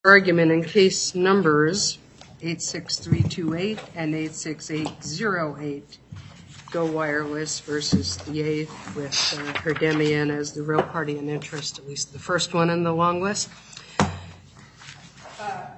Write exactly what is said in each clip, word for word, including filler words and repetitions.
Argument in case numbers eight six three two eight and eight six eight zero eight. Go Wireless versus the eighth with uh, Herdemian as the real party in interest, at least the first one in the long list. Uh,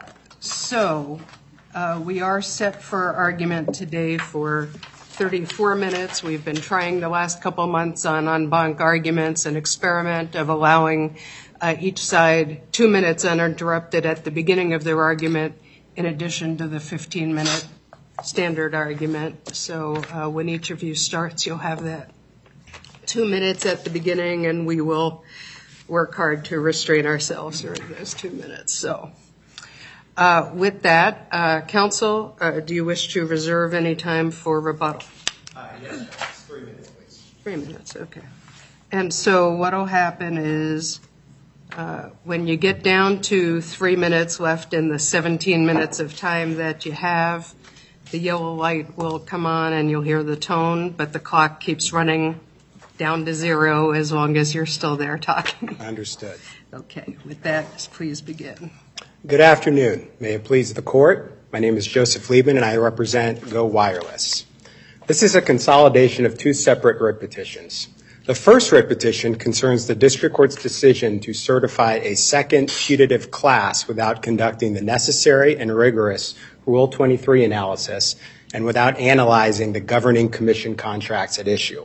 so uh, we are set for argument today for thirty-four minutes. We've been trying the last couple months on en banc arguments, an experiment of allowing uh, each side two minutes uninterrupted at the beginning of their argument, in addition to the fifteen minute standard argument. So uh, when each of you starts, you'll have that two minutes at the beginning, and we will work hard to restrain ourselves during those two minutes. So uh, with that, uh, counsel, uh, do you wish to reserve any time for rebuttal? Uh, yes, three minutes, please. Three minutes, okay. And so what will happen is uh, when you get down to three minutes left in the seventeen minutes of time that you have, the yellow light will come on and you'll hear the tone, but the clock keeps running down to zero as long as you're still there talking. Understood. Okay, with that, please begin. Good afternoon. May it please the court. My name is Joseph Liebman and I represent Go Wireless. This is a consolidation of two separate writ petitions. The first writ petition concerns the district court's decision to certify a second putative class without conducting the necessary and rigorous Rule twenty-three analysis and without analyzing the governing commission contracts at issue.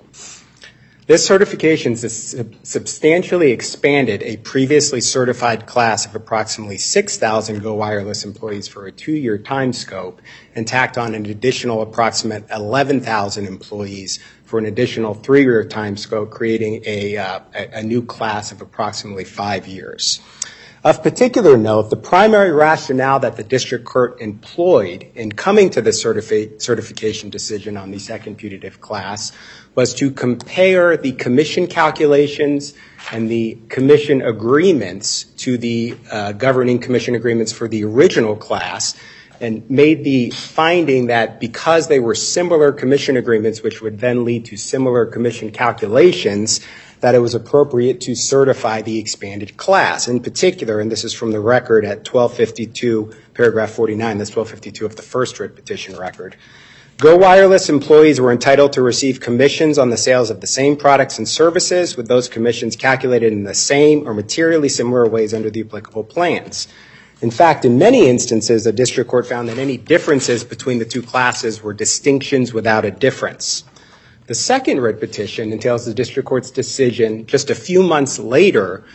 This certification substantially expanded a previously certified class of approximately six thousand Go Wireless employees for a two-year time scope and tacked on an additional approximate eleven thousand employees for an additional three-year time scope, creating a, uh, a, a new class of approximately five years. Of particular note, the primary rationale that the district court employed in coming to the certifi- certification decision on the second putative class was to compare the commission calculations and the commission agreements to the uh, governing commission agreements for the original class, and made the finding that because they were similar commission agreements, which would then lead to similar commission calculations, that it was appropriate to certify the expanded class. In particular, and this is from the record at twelve fifty-two, paragraph forty-nine, that's twelve fifty-two of the first writ petition record. Go Wireless employees were entitled to receive commissions on the sales of the same products and services, with those commissions calculated in the same or materially similar ways under the applicable plans. In fact, in many instances, the district court found that any differences between the two classes were distinctions without a difference. The second writ petition entails the district court's decision just a few months later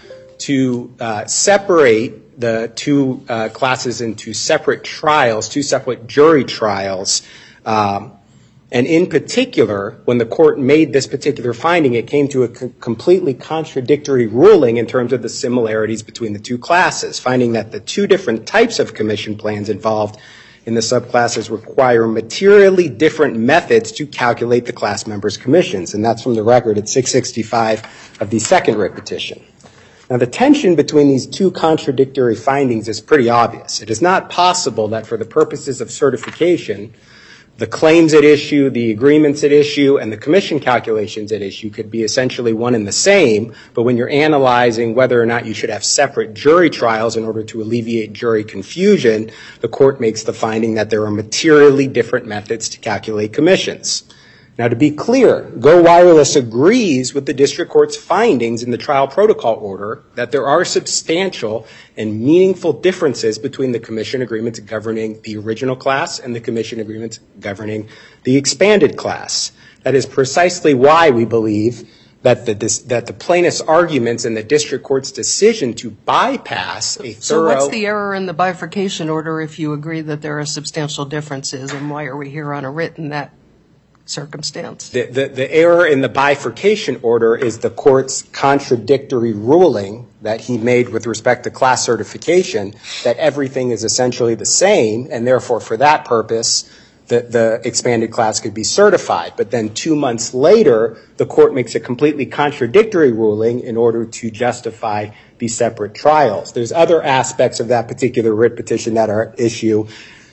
to uh, separate the two uh, classes into separate trials, two separate jury trials. Um, and in particular, when the court made this particular finding, it came to a co- completely contradictory ruling in terms of the similarities between the two classes, finding that the two different types of commission plans involved in the subclasses require materially different methods to calculate the class members' commissions, and that's from the record at six sixty-five of the second writ petition. Now, the tension between these two contradictory findings is pretty obvious. It is not possible that for the purposes of certification, the claims at issue, the agreements at issue, and the commission calculations at issue could be essentially one and the same, but when you're analyzing whether or not you should have separate jury trials in order to alleviate jury confusion, the court makes the finding that there are materially different methods to calculate commissions. Now, to be clear, Go Wireless agrees with the district court's findings in the trial protocol order that there are substantial and meaningful differences between the commission agreements governing the original class and the commission agreements governing the expanded class. That is precisely why we believe that the, this, that the plaintiff's arguments and the district court's decision to bypass a thorough... So what's the error in the bifurcation order if you agree that there are substantial differences, and why are we here on a writ in that circumstance? The, the, the error in the bifurcation order is the court's contradictory ruling that he made with respect to class certification, that everything is essentially the same, and therefore for that purpose, the, the expanded class could be certified. But then two months later, the court makes a completely contradictory ruling in order to justify these separate trials. There's other aspects of that particular writ petition that are at issue.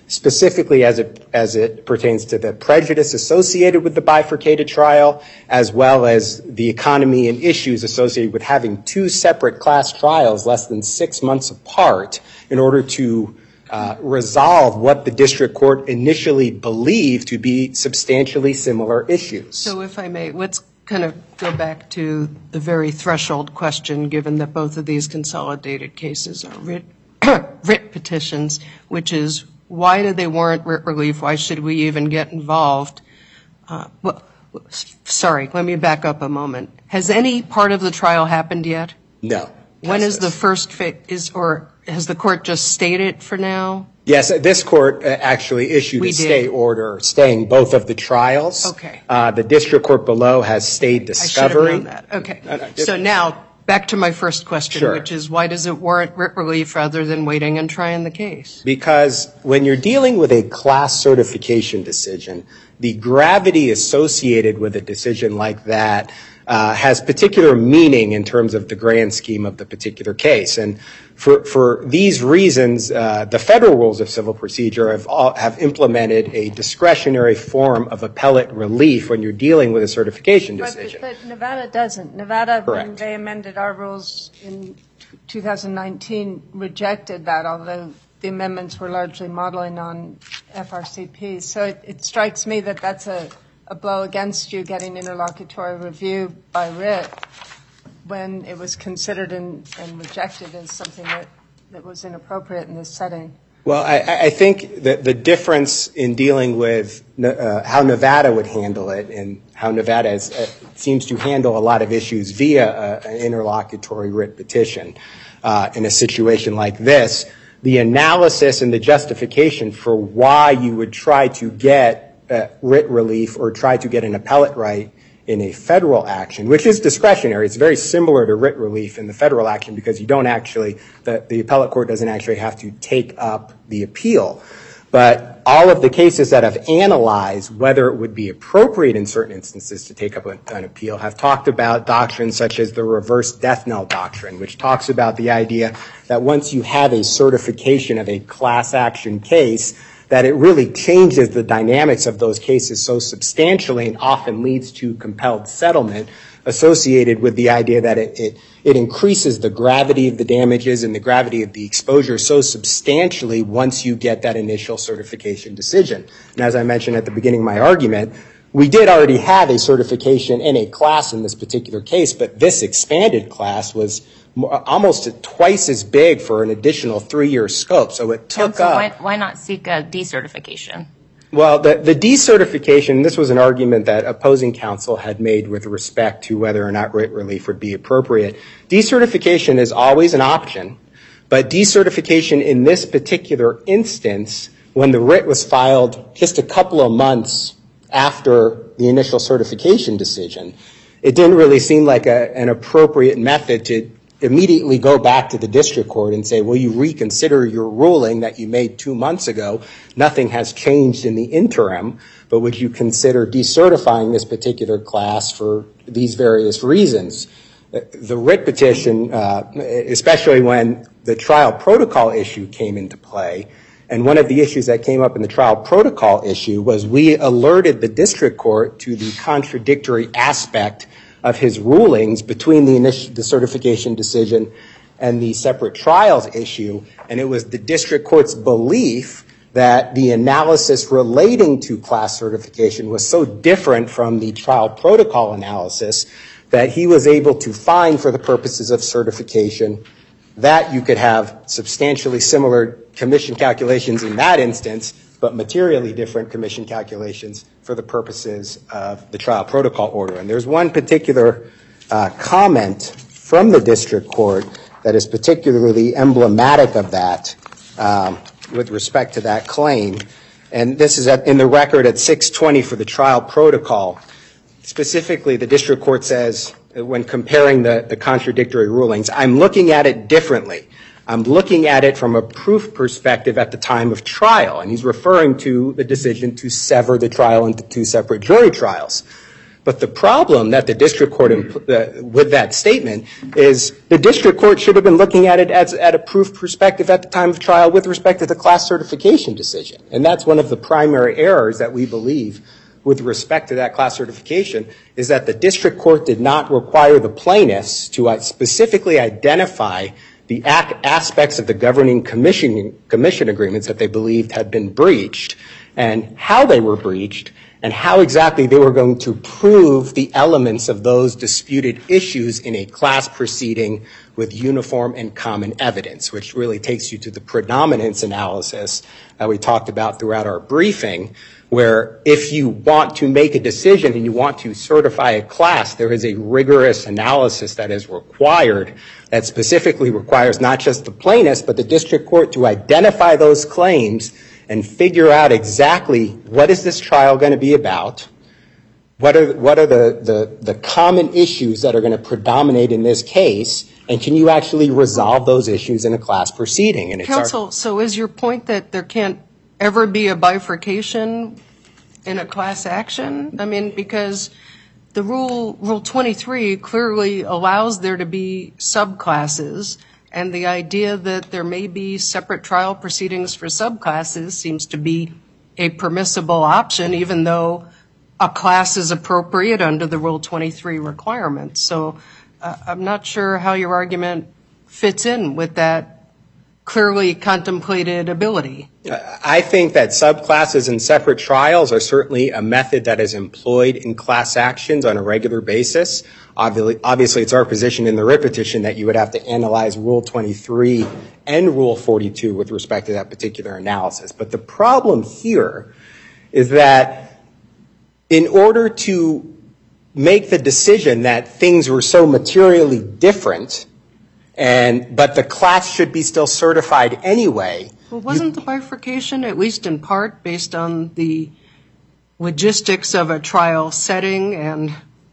specifically as it, as it pertains to the prejudice associated with the bifurcated trial, as well as the economy and issues associated with having two separate class trials less than six months apart in order to uh, resolve what the district court initially believed to be substantially similar issues. So if I may, let's kind of go back to the very threshold question, given that both of these consolidated cases are writ, writ petitions, which is, why do they warrant writ relief? Why should we even get involved? Uh, well, sorry, let me back up a moment. Has any part of the trial happened yet? No. When is the first fa- is or has the court just stayed it for now? Yes, this court uh, actually issued We a did. stay order staying both of the trials. Okay. Uh, the district court below has stayed I should have discovery. known that. Okay. No, no, So now, back to my first question, Sure. which is, why does it warrant writ relief rather than waiting and trying the case? Because when you're dealing with a class certification decision, the gravity associated with a decision like that uh, has particular meaning in terms of the grand scheme of the particular case. And for, for these reasons, uh, the federal rules of civil procedure have, all, have implemented a discretionary form of appellate relief when you're dealing with a certification decision. But, but Nevada doesn't. Nevada, when Correct. they amended our rules in two thousand nineteen, rejected that, although the amendments were largely modeling on F R C P. So it, it strikes me that that's a, a blow against you getting interlocutory review by writ when it was considered and, and rejected as something that, that was inappropriate in this setting. Well, I, I think that the difference in dealing with uh, how Nevada would handle it and how Nevada is, uh, seems to handle a lot of issues via uh, an interlocutory writ petition uh, in a situation like this, the analysis and the justification for why you would try to get uh, writ relief or try to get an appellate right in a federal action, which is discretionary. It's very similar to writ relief in the federal action because you don't actually, the, the appellate court doesn't actually have to take up the appeal. But all of the cases that have analyzed whether it would be appropriate in certain instances to take up an, an appeal have talked about doctrines such as the reverse death knell doctrine, which talks about the idea that once you have a certification of a class action case, that it really changes the dynamics of those cases so substantially and often leads to compelled settlement associated with the idea that it, it, it increases the gravity of the damages and the gravity of the exposure so substantially once you get that initial certification decision. And as I mentioned at the beginning of my argument, we did already have a certification in a class in this particular case, but this expanded class was almost twice as big for an additional three-year scope. So it took Counsel, up. why, why not seek a decertification? Well, the, the decertification, this was an argument that opposing counsel had made with respect to whether or not writ relief would be appropriate. Decertification is always an option, but decertification in this particular instance, when the writ was filed just a couple of months after the initial certification decision, it didn't really seem like a, an appropriate method to immediately go back to the district court and say, will you reconsider your ruling that you made two months ago? Nothing has changed in the interim, but would you consider decertifying this particular class for these various reasons? The writ petition, uh, especially when the trial protocol issue came into play, and one of the issues that came up in the trial protocol issue was we alerted the district court to the contradictory aspect of his rulings between the initial, the certification decision and the separate trials issue, and it was the district court's belief that the analysis relating to class certification was so different from the trial protocol analysis that he was able to find for the purposes of certification that you could have substantially similar commission calculations in that instance, but materially different commission calculations for the purposes of the trial protocol order. And there's one particular uh, comment from the district court that is particularly emblematic of that um, with respect to that claim. And this is at, in the record at six twenty for the trial protocol. Specifically, the district court says, when comparing the, the contradictory rulings, I'm looking at it differently. I'm looking at it from a proof perspective at the time of trial, and he's referring to the decision to sever the trial into two separate jury trials. But the problem that the district court, impl- uh, with that statement, is the district court should have been looking at it as at a proof perspective at the time of trial with respect to the class certification decision. And that's one of the primary errors that we believe with respect to that class certification, is that the district court did not require the plaintiffs to uh, specifically identify the ac- aspects of the governing commission, commission agreements that they believed had been breached and how they were breached, and how exactly they were going to prove the elements of those disputed issues in a class proceeding with uniform and common evidence, which really takes you to the predominance analysis that we talked about throughout our briefing, where if you want to make a decision and you want to certify a class, there is a rigorous analysis that is required that specifically requires not just the plaintiffs, but the district court to identify those claims and figure out exactly what is this trial going to be about, what are, what are the, the, the common issues that are going to predominate in this case, and can you actually resolve those issues in a class proceeding? And it's Counsel, our, so is your point that there can't ever be a bifurcation in a class action? I mean, because the rule, Rule twenty-three clearly allows there to be subclasses, and the idea that there may be separate trial proceedings for subclasses seems to be a permissible option, even though a class is appropriate under the Rule twenty-three requirements. So uh, I'm not sure how your argument fits in with that clearly contemplated ability. I think that subclasses and separate trials are certainly a method that is employed in class actions on a regular basis. Obviously, obviously it's our position in the writ petition that you would have to analyze Rule twenty-three and Rule forty-two with respect to that particular analysis. But the problem here is that in order to make the decision that things were so materially different, and but the class should be still certified anyway. Well, wasn't the bifurcation, at least in part, based on the logistics of a trial setting, and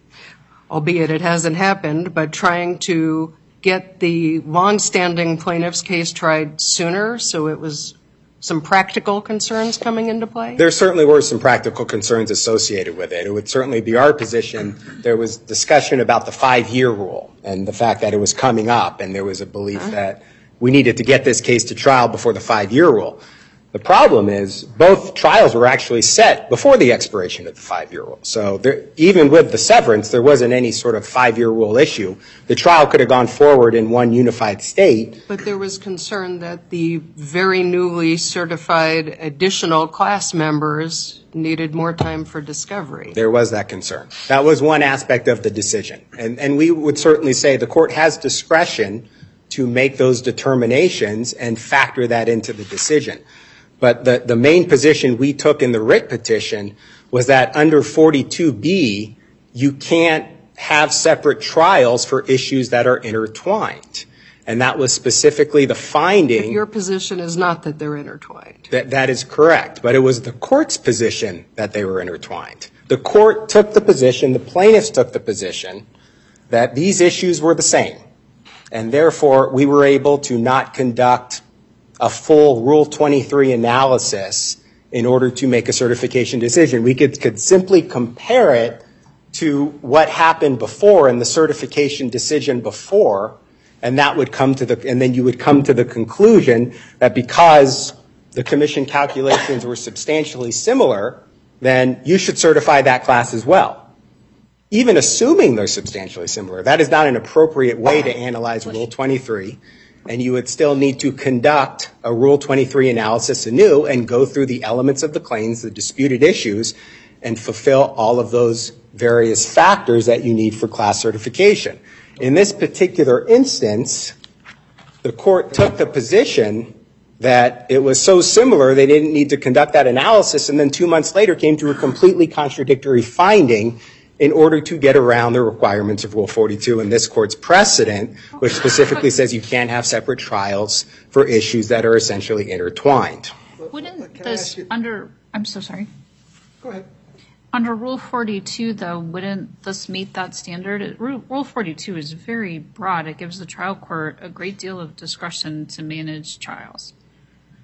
albeit it hasn't happened, but trying to get the longstanding plaintiff's case tried sooner, so it was some practical concerns coming into play? There certainly were some practical concerns associated with it. It would certainly be our position. There was discussion about the five-year rule and the fact that it was coming up, and there was a belief uh-huh. that we needed to get this case to trial before the five-year rule. The problem is both trials were actually set before the expiration of the five-year rule. So there, even with the severance, there wasn't any sort of five-year rule issue. The trial could have gone forward in one unified state. But there was concern that the very newly certified additional class members needed more time for discovery. There was that concern. That was one aspect of the decision. And, and we would certainly say the court has discretion to make those determinations and factor that into the decision. But the, the main position we took in the writ petition was that under forty-two B, you can't have separate trials for issues that are intertwined. And that was specifically the finding. But your position is not that they're intertwined. That, that is correct. But it was the court's position that they were intertwined. The court took the position, the plaintiffs took the position, that these issues were the same. And therefore, we were able to not conduct a full Rule twenty-three analysis in order to make a certification decision. We could, could simply compare it to what happened before in the certification decision before, and that would come to the, and then you would come to the conclusion that because the commission calculations were substantially similar, then you should certify that class as well. Even assuming they're substantially similar, that is not an appropriate way to analyze Rule twenty-three. And you would still need to conduct a Rule twenty-three analysis anew and go through the elements of the claims, the disputed issues, and fulfill all of those various factors that you need for class certification. In this particular instance, the court took the position that it was so similar they didn't need to conduct that analysis, and then two months later came to a completely contradictory finding in order to get around the requirements of Rule forty-two and this court's precedent, which specifically says you can't have separate trials for issues that are essentially intertwined. Wouldn't this, under, I'm so sorry. Go ahead. Under Rule forty-two, though, wouldn't this meet that standard? It, Rule forty-two is very broad. It gives the trial court a great deal of discretion to manage trials.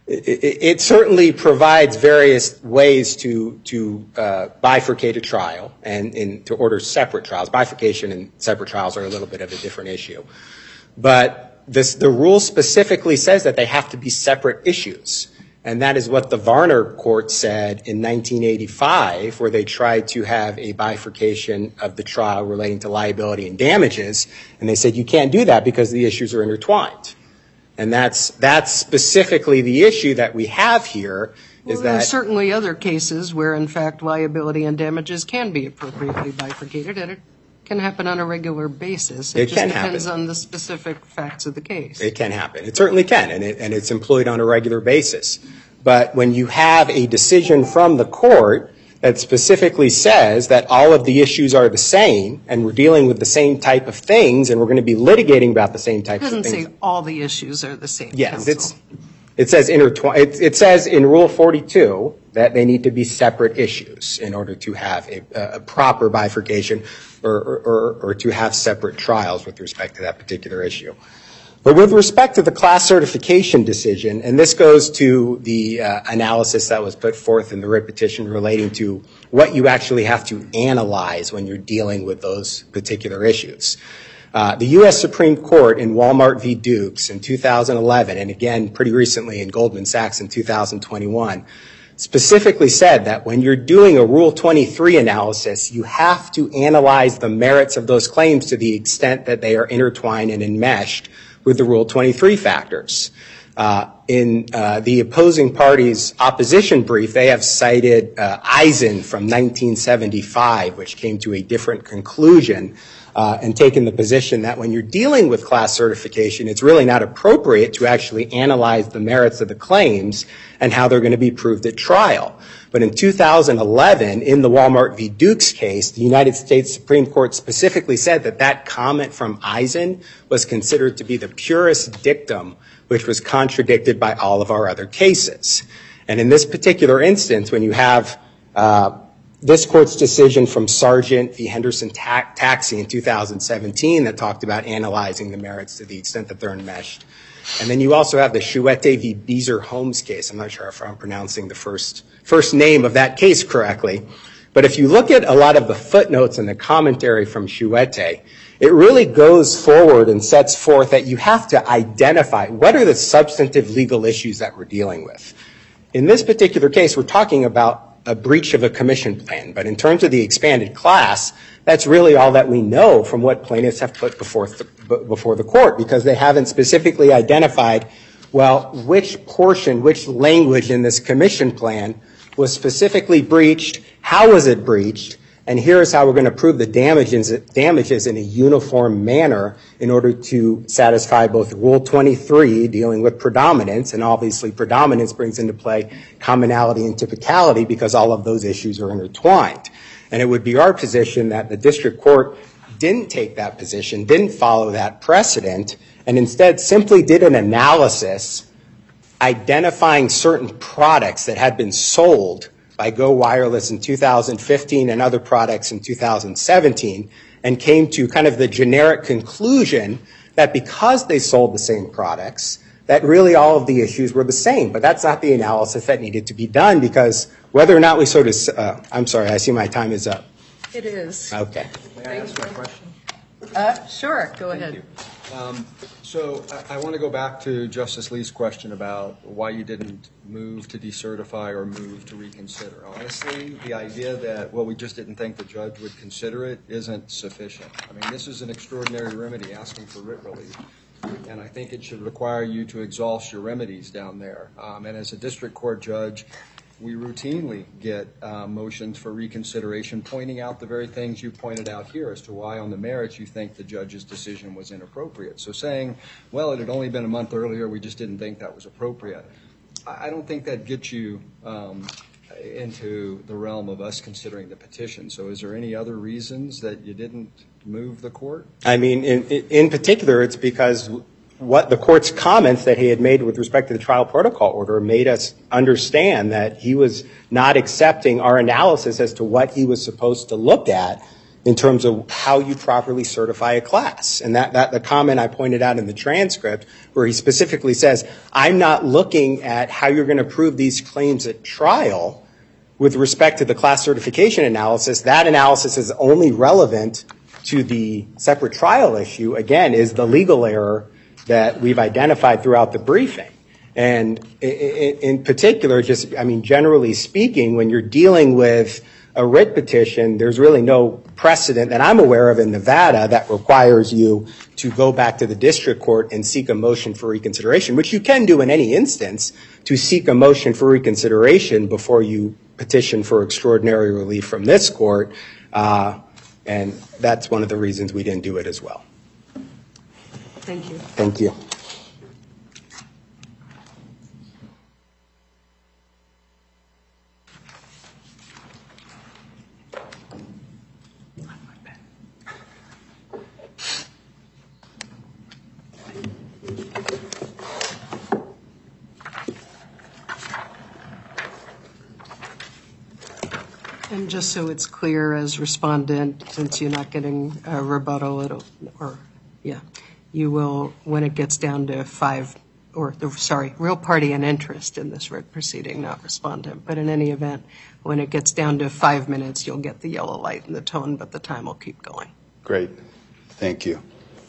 It, it certainly provides various ways to to uh, bifurcate a trial and in, to order separate trials. Bifurcation and separate trials are a little bit of a different issue. But this, the rule specifically says that they have to be separate issues. And that is what the Varner court said in nineteen eighty-five, where they tried to have a bifurcation of the trial relating to liability and damages. And they said you can't do that because the issues are intertwined. And that's that's specifically the issue that we have here. Is well, there are that certainly other cases where, in fact, liability and damages can be appropriately bifurcated, and it can happen on a regular basis. It, It just can depends happen. on the specific facts of the case. It can happen. It certainly can, and, it, and it's employed on a regular basis. But when you have a decision from the court that specifically says that all of the issues are the same, and we're dealing with the same type of things, and we're going to be litigating about the same It types of doesn't things. say all the issues are the same. Yes, counsel. it's, it says intertwine. It, it says in Rule forty-two that they need to be separate issues in order to have a, a proper bifurcation or, or, or, or to have separate trials with respect to that particular issue. But with respect to the class certification decision, and this goes to the uh, analysis that was put forth in the writ petition relating to what you actually have to analyze when you're dealing with those particular issues. Uh, the U S Supreme Court in Walmart v. Dukes in two thousand eleven, and again pretty recently in Goldman Sachs in two thousand twenty-one, specifically said that when you're doing a Rule twenty-three analysis, you have to analyze the merits of those claims to the extent that they are intertwined and enmeshed with the Rule twenty-three factors. Uh, in uh, the opposing party's opposition brief, they have cited uh, Eisen from nineteen seventy-five, which came to a different conclusion, uh, and taken the position that when you're dealing with class certification, it's really not appropriate to actually analyze the merits of the claims and how they're going to be proved at trial. But in two thousand eleven, in the Walmart v. Dukes case, the United States Supreme Court specifically said that that comment from Eisen was considered to be the purest dictum, which was contradicted by all of our other cases. And in this particular instance, when you have uh, this court's decision from Sargent v. Henderson ta- Taxi in two thousand seventeen that talked about analyzing the merits to the extent that they're enmeshed. And then you also have the Chouette v. Beezer Holmes case. I'm not sure if I'm pronouncing the first first name of that case correctly. But if you look at a lot of the footnotes and the commentary from Chouette, it really goes forward and sets forth that you have to identify what are the substantive legal issues that we're dealing with. In this particular case, we're talking about a breach of a commission plan. But in terms of the expanded class, that's really all that we know from what plaintiffs have put before the, before the court, because they haven't specifically identified, well, which portion, which language in this commission plan was specifically breached, how was it breached, and here's how we're going to prove the damages, damages in a uniform manner in order to satisfy both Rule twenty-three, dealing with predominance, and obviously predominance brings into play commonality and typicality because all of those issues are intertwined. And it would be our position that the district court didn't take that position, didn't follow that precedent, and instead simply did an analysis identifying certain products that had been sold by Go Wireless in two thousand fifteen and other products in two thousand seventeen, and came to kind of the generic conclusion that because they sold the same products, that really all of the issues were the same. But that's not the analysis that needed to be done, because whether or not we sort of, uh, I'm sorry, I see my time is up. It is. Okay. May I ask my question? Uh, sure, go ahead. Um, so I, I want to go back to Justice Lee's question about why you didn't move to decertify or move to reconsider. Honestly, the idea that, well, we just didn't think the judge would consider it isn't sufficient. I mean, this is an extraordinary remedy asking for writ relief. And I think it should require you to exhaust your remedies down there. Um, and as a district court judge, we routinely get uh, motions for reconsideration pointing out the very things you pointed out here as to why on the merits you think the judge's decision was inappropriate. So saying, well, it had only been a month earlier, we just didn't think that was appropriate, I, I don't think that gets you um, into the realm of us considering the petition. So is there any other reasons that you didn't move the court? I mean, in, in particular, it's because what the court's comments that he had made with respect to the trial protocol order made us understand that he was not accepting our analysis as to what he was supposed to look at in terms of how you properly certify a class. And that, that the comment I pointed out in the transcript where he specifically says, I'm not looking at how you're going to prove these claims at trial with respect to the class certification analysis. That analysis is only relevant to the separate trial issue, again, is the legal error that we've identified throughout the briefing. And in particular, just, I mean, generally speaking, when you're dealing with a writ petition, there's really no precedent that I'm aware of in Nevada that requires you to go back to the district court and seek a motion for reconsideration, which you can do in any instance, to seek a motion for reconsideration before you petition for extraordinary relief from this court. Uh, and that's one of the reasons we didn't do it as well. Thank you. Thank you. And just so it's clear as respondent, since you're not getting a rebuttal, it'll, or, yeah, you will, when it gets down to five, or, the, sorry, real party and interest in this writ proceeding, not respondent. But in any event, when it gets down to five minutes, you'll get the yellow light and the tone, but the time will keep going. Great. Thank you.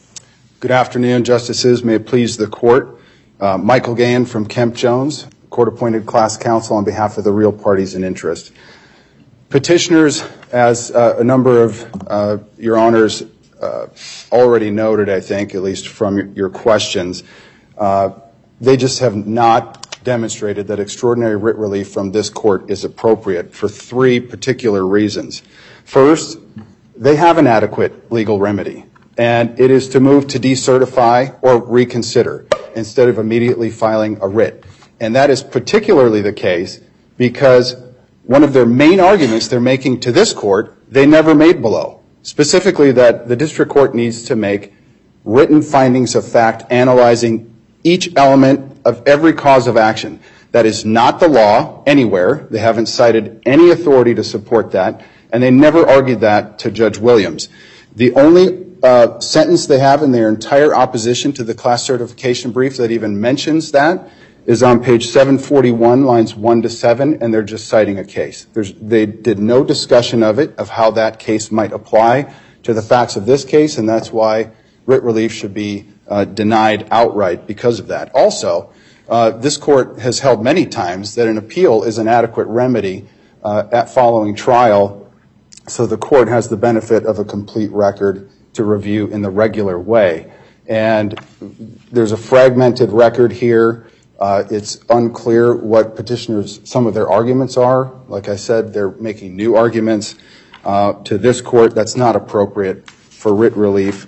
Good afternoon, Justices. May it please the Court. Uh, Michael Gahan from Kemp Jones, Court-appointed class counsel on behalf of the real parties in interest. Petitioners, as uh, a number of uh, your honors uh, already noted, I think, at least from your, your questions, uh, they just have not demonstrated that extraordinary writ relief from this court is appropriate for three particular reasons. First, they have an adequate legal remedy, and it is to move to decertify or reconsider instead of immediately filing a writ. And that is particularly the case because one of their main arguments they're making to this court, they never made below, specifically that the district court needs to make written findings of fact analyzing each element of every cause of action. That is not the law anywhere. They haven't cited any authority to support that, and they never argued that to Judge Williams. The only uh, sentence they have in their entire opposition to the class certification brief that even mentions that is on page seven forty-one, lines one to seven, and they're just citing a case. There's, they did no discussion of it, of how that case might apply to the facts of this case, and that's why writ relief should be uh, denied outright because of that. Also, uh, this court has held many times that an appeal is an adequate remedy uh, at following trial, so the court has the benefit of a complete record to review in the regular way. And there's a fragmented record here. Uh, it's unclear what petitioners, some of their arguments are. Like I said, they're making new arguments uh, to this court. That's not appropriate for writ relief.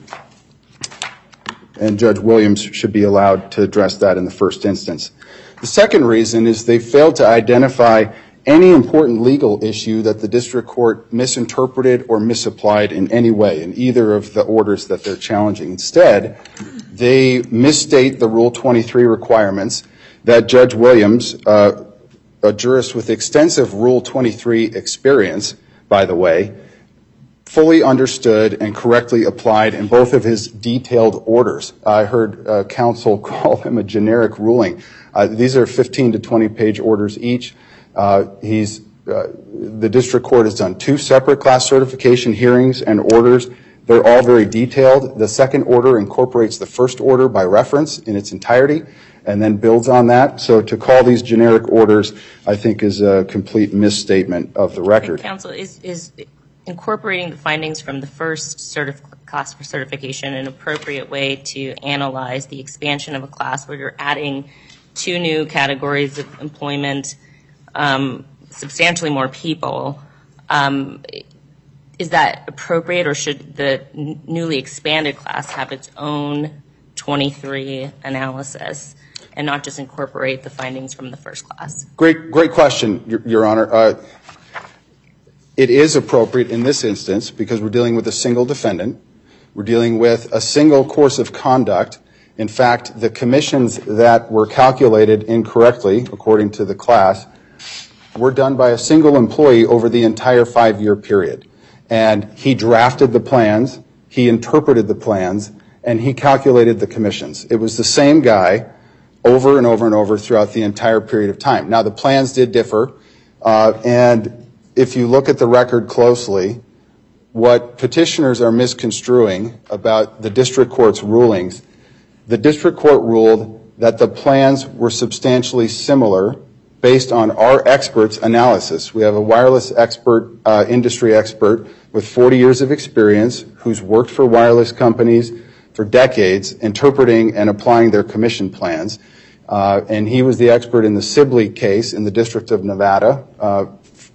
And Judge Williams should be allowed to address that in the first instance. The second reason is they failed to identify any important legal issue that the district court misinterpreted or misapplied in any way in either of the orders that they're challenging. Instead, they misstate the Rule twenty-three requirements that Judge Williams, uh, a jurist with extensive Rule twenty-three experience, by the way, fully understood and correctly applied in both of his detailed orders. I heard uh, counsel call them a generic ruling. Uh, these are fifteen to twenty page orders each. Uh, he's, uh, the district court has done two separate class certification hearings and orders. They're all very detailed. The second order incorporates the first order by reference in its entirety and then builds on that. So to call these generic orders, I think, is a complete misstatement of the record. Counsel, is, is incorporating the findings from the first certif- class for certification an appropriate way to analyze the expansion of a class where you're adding two new categories of employment, um, substantially more people? Um, is that appropriate, or should the n- newly expanded class have its own twenty-three analysis and not just incorporate the findings from the first class? Great, great question, Your, Your Honor. Uh, it is appropriate in this instance because we're dealing with a single defendant. We're dealing with a single course of conduct. In fact, the commissions that were calculated incorrectly, according to the class, were done by a single employee over the entire five-year period. and he drafted the plans, he interpreted the plans, and he calculated the commissions. It was the same guy over and over and over throughout the entire period of time. Now, the plans did differ, uh, and if you look at the record closely, what petitioners are misconstruing about the district court's rulings, the district court ruled that the plans were substantially similar based on our experts' analysis. We have a wireless expert, uh, industry expert with forty years of experience who's worked for wireless companies for decades interpreting and applying their commission plans. Uh, and he was the expert in the Sibley case in the District of Nevada, uh,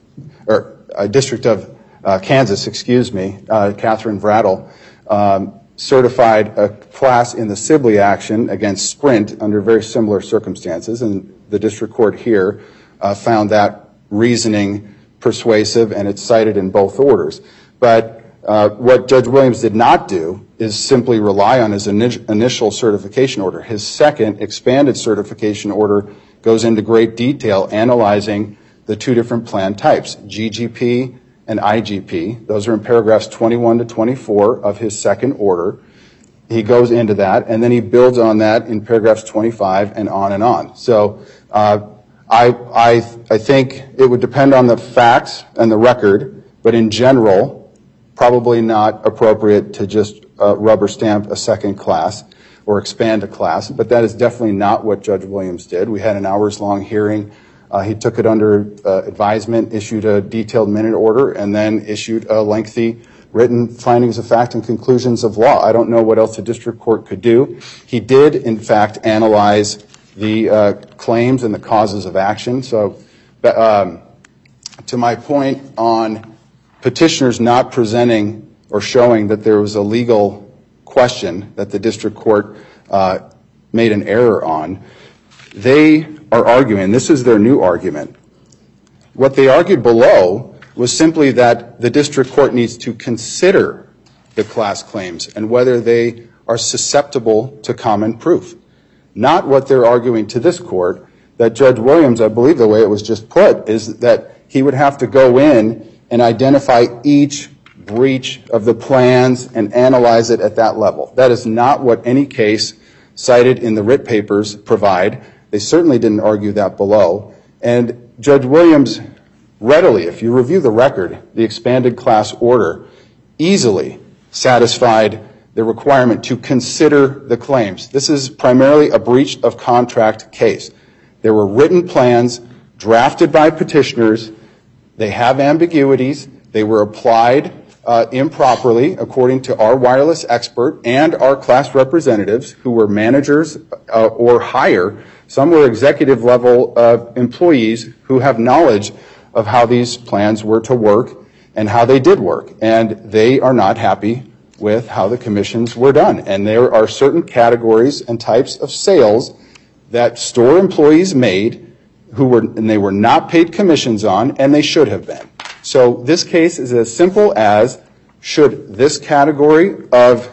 or uh, District of uh, Kansas, excuse me, uh, Catherine Vrattle, um, certified a class in the Sibley action against Sprint under very similar circumstances, and the district court here uh, found that reasoning persuasive, and it's cited in both orders. But uh, what Judge Williams did not do is simply rely on his ini- initial certification order. His second expanded certification order goes into great detail analyzing the two different plan types, G G P and I G P. Those are in paragraphs twenty-one to twenty-four of his second order. He goes into that, and then he builds on that in paragraphs twenty-five and on and on. So uh, I, I, I think it would depend on the facts and the record, but in general, probably not appropriate to just uh, rubber stamp a second class or expand a class, but that is definitely not what Judge Williams did. We had an hours-long hearing. Uh, he took it under uh, advisement, issued a detailed minute order, and then issued a lengthy written findings of fact and conclusions of law. I don't know what else a district court could do. He did, in fact, analyze the uh, claims and the causes of action. So um, to my point on petitioners not presenting or showing that there was a legal question that the district court uh, made an error on, they are arguing, this is their new argument. What they argued below was simply that the district court needs to consider the class claims and whether they are susceptible to common proof. Not what they're arguing to this court, that Judge Williams, I believe the way it was just put, is that he would have to go in and identify each breach of the plans and analyze it at that level. That is not what any case cited in the writ papers provide. They certainly didn't argue that below. And Judge Williams readily, if you review the record, the expanded class order easily satisfied the requirement to consider the claims. This is primarily a breach of contract case. There were written plans drafted by petitioners. They have ambiguities. They were applied uh, improperly, according to our wireless expert and our class representatives, who were managers uh, or higher. Some were executive level uh, employees who have knowledge of how these plans were to work and how they did work. And they are not happy with how the commissions were done. And there are certain categories and types of sales that store employees made who were, and they were not paid commissions on, and they should have been. So this case is as simple as, should this category of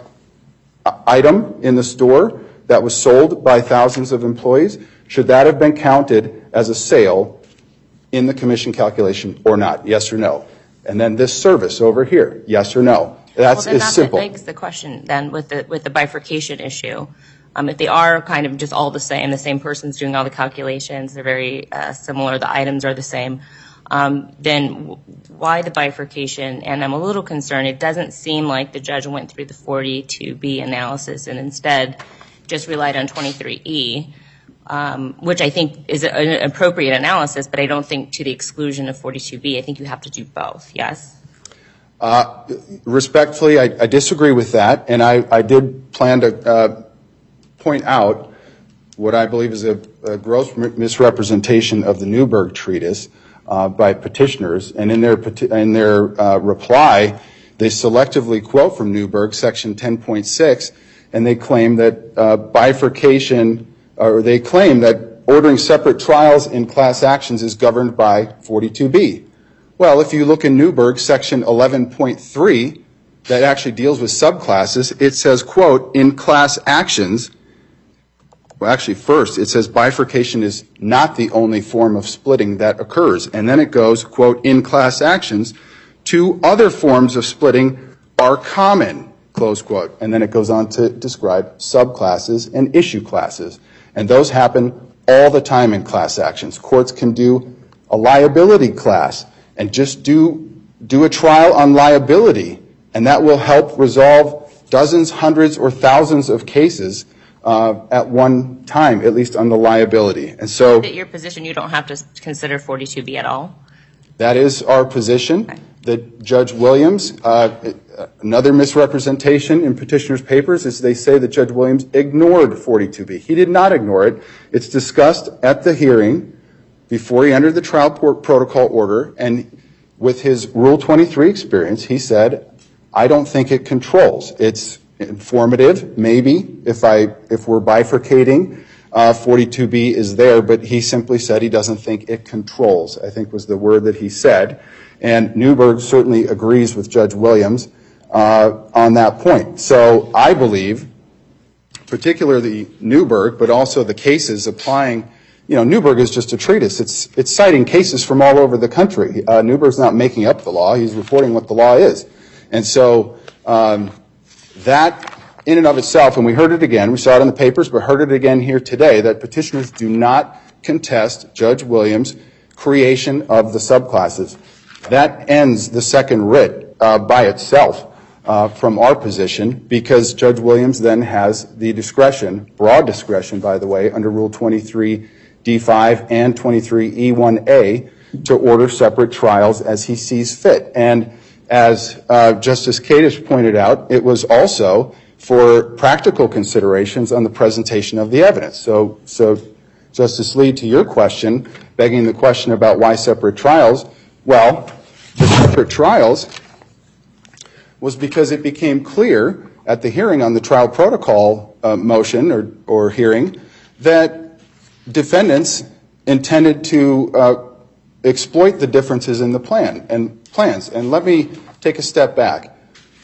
item in the store that was sold by thousands of employees, should that have been counted as a sale in the commission calculation or not? Yes or no? And then this service over here, yes or no? That's well, then as simple. That begs the question then with the with the bifurcation issue. Um, if they are kind of just all the same, the same person's doing all the calculations, they're very uh, similar, the items are the same, um, then w- why the bifurcation? And I'm a little concerned. It doesn't seem like the judge went through the forty-two B analysis and instead just relied on twenty-three E. Um, which I think is a, an appropriate analysis, but I don't think to the exclusion of forty-two B. I think you have to do both, yes? Uh, respectfully, I, I disagree with that, and I, I did plan to uh, point out what I believe is a, a gross misrepresentation of the Newberg Treatise uh, by petitioners, and in their, in their uh, reply, they selectively quote from Newberg, section ten point six, and they claim that uh, bifurcation or they claim that ordering separate trials in class actions is governed by forty-two B. Well, if you look in Newberg, section eleven point three, that actually deals with subclasses, it says, quote, in class actions, well, actually, first, it says bifurcation is not the only form of splitting that occurs. And then it goes, quote, in class actions, Two other forms of splitting are common, close quote. And then it goes on to describe subclasses and issue classes. And those happen all the time in class actions. Courts can do a liability class and just do, do a trial on liability, and that will help resolve dozens, hundreds, or thousands of cases uh, at one time, at least on the liability. And so, is it your position you don't have to consider forty-two B at all? that is our position. Okay. That Judge Williams, uh, another misrepresentation in petitioner's papers is they say that Judge Williams ignored forty-two B. He did not ignore it. It's discussed at the hearing before he entered the trial protocol order, and with his Rule twenty-three experience, he said, I don't think it controls. It's informative, maybe, if I if we're bifurcating, uh, forty-two B is there, but he simply said he doesn't think it controls, I think was the word that he said. And Newberg certainly agrees with Judge Williams uh, on that point. So I believe, particularly Newberg, but also the cases applying, you know, Newberg is just a treatise. It's, it's citing cases from all over the country. Uh, Newberg's not making up the law. He's reporting what the law is. And so um, that in and of itself, and we heard it again, we saw it in the papers, but heard it again here today, that petitioners do not contest Judge Williams' creation of the subclasses. That ends the second writ uh, by itself uh, from our position, because Judge Williams then has the discretion, broad discretion, by the way, under Rule twenty-three D five and twenty-three E one A to order separate trials as he sees fit. And as uh, Justice Kadish pointed out, it was also for practical considerations on the presentation of the evidence. So, so Justice Lee, to your question, begging the question about why separate trials, well, the separate trials was because it became clear at the hearing on the trial protocol uh, motion or, or hearing that defendants intended to uh, exploit the differences in the plan and plans. And let me take a step back.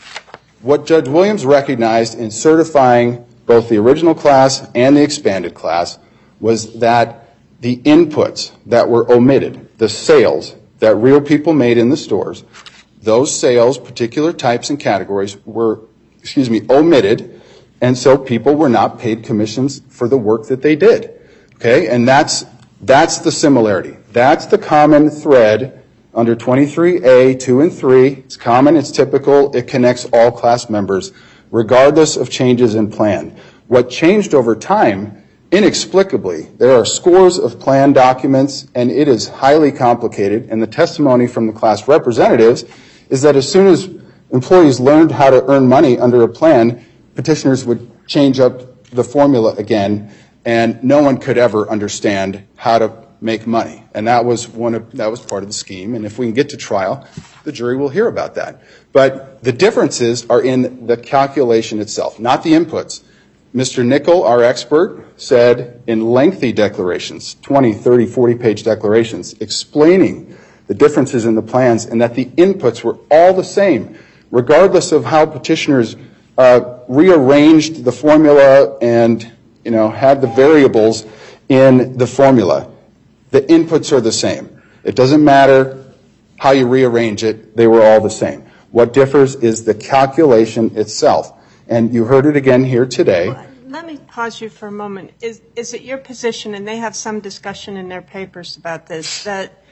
What Judge Williams recognized in certifying both the original class and the expanded class was that the inputs that were omitted, the sales that real people made in the stores, those sales, particular types and categories were, excuse me, omitted, and so people were not paid commissions for the work that they did. Okay, and that's that's the similarity. That's the common thread under twenty-three A, two and three. It's common, it's typical, it connects all class members, regardless of changes in plan. What changed over time, inexplicably, there are scores of plan documents, and it is highly complicated, and the testimony from the class representatives is that as soon as employees learned how to earn money under a plan, petitioners would change up the formula again, and no one could ever understand how to make money. And that was one of, that was part of the scheme, and if we can get to trial, the jury will hear about that. But the differences are in the calculation itself, not the inputs. Mister Nickel, our expert, said in lengthy declarations, twenty, thirty, forty page declarations, explaining the differences in the plans and that the inputs were all the same, regardless of how petitioners uh, rearranged the formula and, you know, had the variables in the formula. The inputs are the same. It doesn't matter how you rearrange it, they were all the same. What differs is the calculation itself. And you heard it again here today. Let me pause you for a moment. Is, is it your position, and they have some discussion in their papers about this, that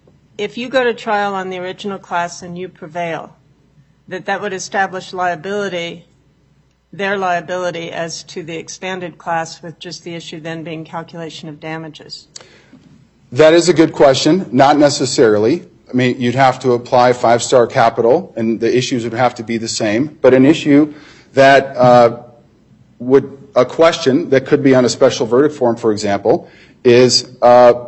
if you go to trial on the original class and you prevail, that that would establish liability, their liability as to the expanded class, with just the issue then being calculation of damages? That is a good question. Not necessarily. I mean, you'd have to apply five-star capital, and the issues would have to be the same. But an issue that uh, would, a question that could be on a special verdict form, for example, is uh,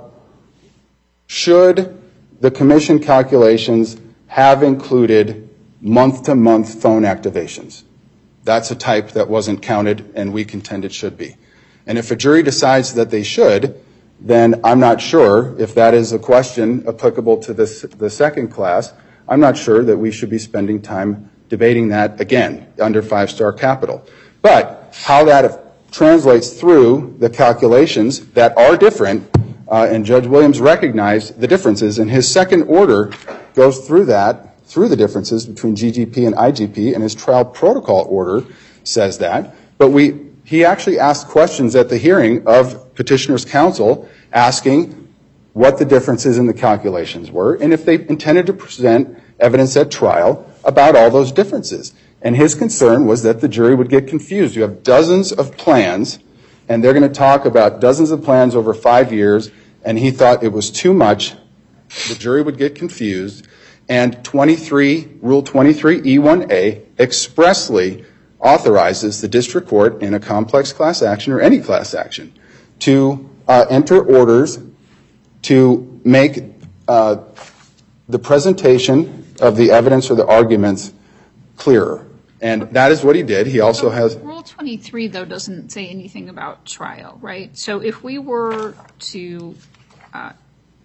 should the commission calculations have included month-to-month phone activations? That's a type that wasn't counted, and we contend it should be. And if a jury decides that they should, then I'm not sure if that is a question applicable to this, the second class. I'm not sure that we should be spending time debating that again under five-star capital. But how that translates through the calculations that are different, uh, and Judge Williams recognized the differences, and his second order goes through that through the differences between G G P and I G P, and his trial protocol order says that. But we, he actually asked questions at the hearing of petitioner's counsel asking what the differences in the calculations were and if they intended to present evidence at trial about all those differences. And his concern was that the jury would get confused. You have dozens of plans, and they're going to talk about dozens of plans over five years, and he thought it was too much. The jury would get confused, and twenty-three, Rule twenty-three E one A expressly authorizes the district court in a complex class action or any class action to uh, enter orders to make uh, the presentation of the evidence or the arguments clearer. And that is what he did. He also has... Rule twenty-three, though, doesn't say anything about trial, right? So if we were to uh,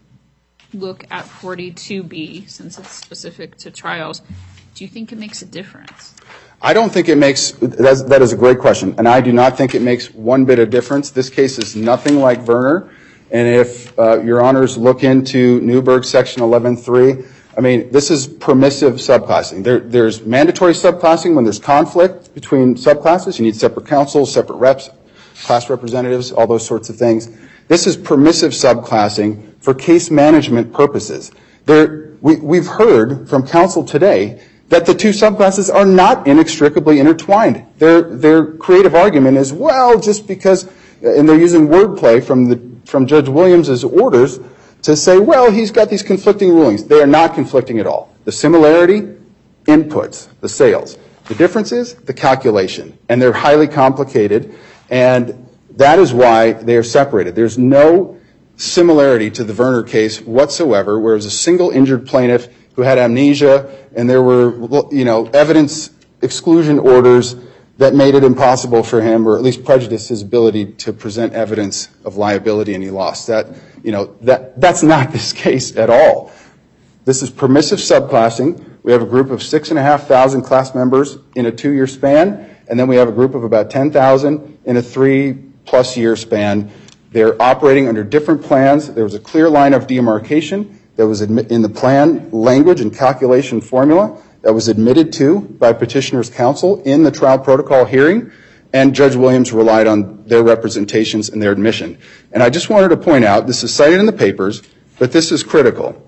look at forty-two B, since it's specific to trials, do you think it makes a difference? I don't think it makes, that is a great question, and I do not think it makes one bit of difference. This case is nothing like Verner, and if uh, your honors look into Newberg section eleven three, I mean, this is permissive subclassing. There, there's mandatory subclassing when there's conflict between subclasses. You need separate counsels, separate reps, class representatives, all those sorts of things. This is permissive subclassing for case management purposes. There, we, we've heard from counsel today that the two subclasses are not inextricably intertwined. Their, their creative argument is, well, just because, and they're using wordplay from, the, from Judge Williams's orders to say, well, he's got these conflicting rulings. They are not conflicting at all. The similarity, inputs, the sales. The difference is the calculation, and they're highly complicated, and that is why they are separated. There's no similarity to the Verner case whatsoever, where it was a single injured plaintiff who had amnesia, and there were, you know, evidence exclusion orders that made it impossible for him, or at least prejudiced his ability to present evidence of liability, and he lost. That, you know, that that's not this case at all. This is permissive subclassing. We have a group of six and a half thousand class members in a two-year span, and then we have a group of about ten thousand in a three-plus year span. They're operating under different plans. There was a clear line of demarcation that was in the plan language and calculation formula that was admitted to by petitioner's counsel in the trial protocol hearing, and Judge Williams relied on their representations and their admission. And I just wanted to point out, this is cited in the papers, but this is critical.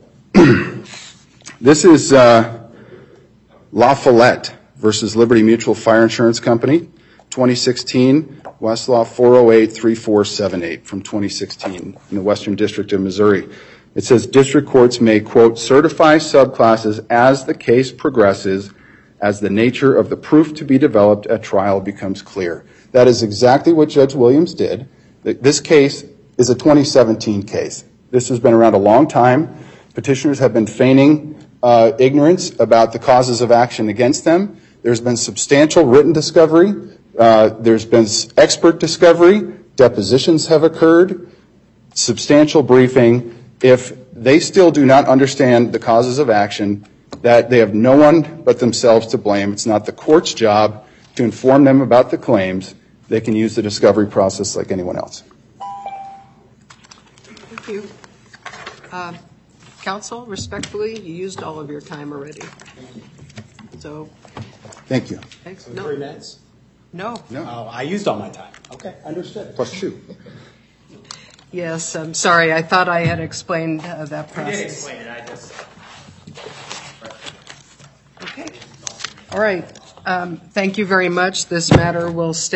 This is uh, La Follette versus Liberty Mutual Fire Insurance Company, twenty sixteen, Westlaw four oh eight, three four seven eight from twenty sixteen in the Western District of Missouri. It says district courts may, quote, certify subclasses as the case progresses, as the nature of the proof to be developed at trial becomes clear. That is exactly what Judge Williams did. This case is a twenty seventeen case. This has been around a long time. Petitioners have been feigning uh, ignorance about the causes of action against them. There's been substantial written discovery. Uh, there's been expert discovery. Depositions have occurred. Substantial briefing. If they still do not understand the causes of action, that they have no one but themselves to blame. It's not the court's job to inform them about the claims. They can use the discovery process like anyone else. Thank you. Uh, counsel, respectfully, you used all of your time already. So. Thank you. Thanks. No. No. Three minutes? No. No. Oh, I used all my time. Okay, understood. Plus two. Yes, I'm sorry. I thought I had explained uh, that process. You did explain it. I just. Okay. All right. Um, thank you very much. This matter will stay.